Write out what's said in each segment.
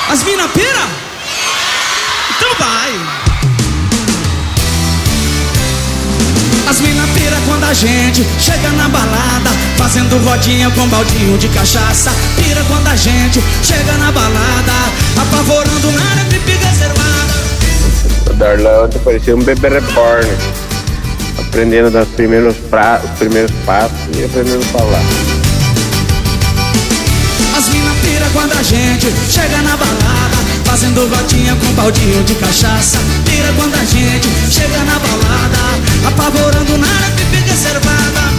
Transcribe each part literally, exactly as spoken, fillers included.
As mina pira? Então vai. As mina pira quando a gente chega na balada, fazendo rodinha com baldinho de cachaça. Pira quando a gente chega na balada, apavorando na área, pipi reservada. O Darlan ontem parecia um bebê reborn, aprendendo dos primeiros, pra, os primeiros passos e aprendendo a falar. As mina pira quando a gente chega na balada, fazendo rodinha com baldinho de cachaça. Pira quando a gente chega na balada, apavorando na área, pipi reservada.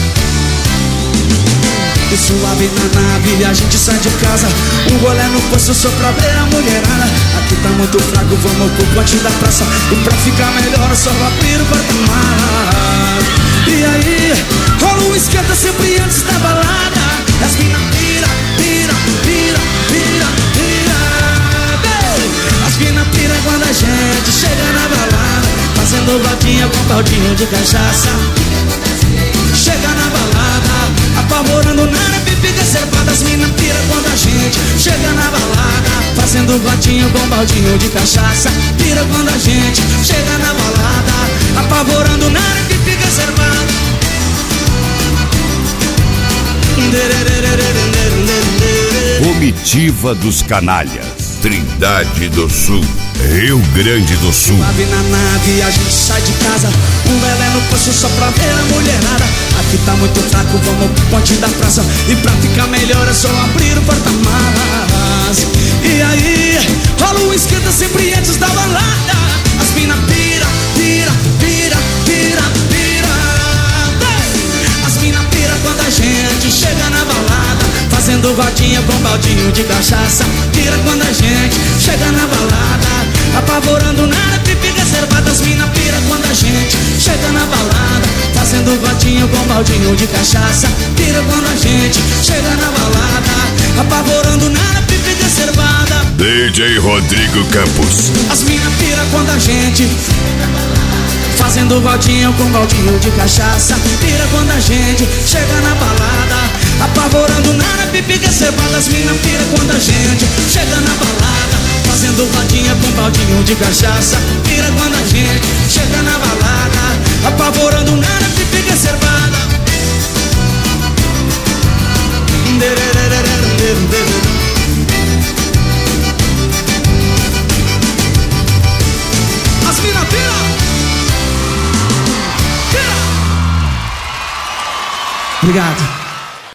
E suave na nave, a gente sai de casa, um golé no poço só pra ver a mulherada. Aqui tá muito fraco, vamos pro ponte da praça, e pra ficar melhor só abrir o porta-malas. E aí, rola um esquenta sempre antes da balada. As mina pira, pira, pira, pira, pira. As mina pira quando a gente chega na balada, fazendo rodinha com baldinho de cachaça. Chega na balada, apavorando na área, pipi reservada. As mina pira quando a gente chega na balada, fazendo rodinha com baldinho de cachaça. Pira quando a gente chega na balada, apavorando na área, pipi reservada. Comitiva dos Canalhas, Trindade do Sul, Rio Grande do Sul. Suave na nave, a gente sai de casa, um lelé no poço só pra ver a mulherada. Aqui tá muito fraco, vamos pro ponte da praça, e pra ficar melhor é só abrir o porta-malas. E aí, rola um esquenta sempre antes da balada. As mina pira, pira, pira, pira, pira. As mina pira quando a gente chega na balada, fazendo rodinha com baldinho de cachaça. Pira quando a gente chega na balada, apavorando na área, pipi reservada. As mina pira quando a gente chega na balada, fazendo rodinha com baldinho de cachaça. Pira quando a gente chega na balada, apavorando na área, pipi reservada. D J Rodrigo Campos. As mina pira quando a gente fazendo rodinha com baldinho de cachaça. Pira quando a gente chega na balada, apavorando na área, pipi reservada. As mina pira quando a gente chega na balada, fazendo rodinha com baldinho de cachaça. Pira quando a gente chega na balada, apavorando na área, pipi reservada. As mina pira, pira. Obrigado.